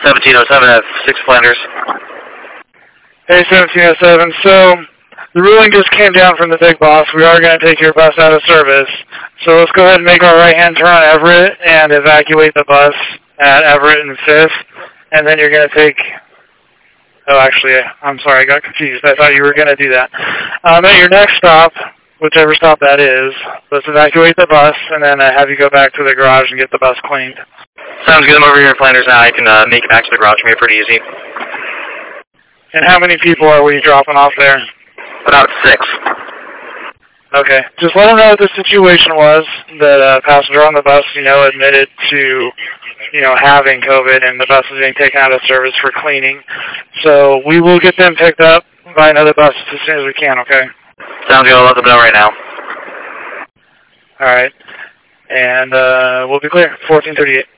1707 at 6 Flanders. Hey, 1707. So, the ruling just came down from the big boss. We are going to take your bus out of service. So let's go ahead and make our right-hand turn on Everett and evacuate the bus at Everett and 5th. And then you're going to take... Oh, actually, I'm sorry, I got confused. I thought you were going to do that. At your next stop, whichever stop that is, let's evacuate the bus and then have you go back to the garage and get the bus cleaned. Sounds good. I'm over here in Flanders now. I can make it back to the garage for me pretty easy. And how many people are we dropping off there? About 6. Okay. Just let them know what the situation was, that a passenger on the bus, admitted to, having COVID, and the bus is being taken out of service for cleaning. So we will get them picked up by another bus as soon as we can, okay? Sounds good. I'll let them know right now. All right. And we'll be clear. 1438.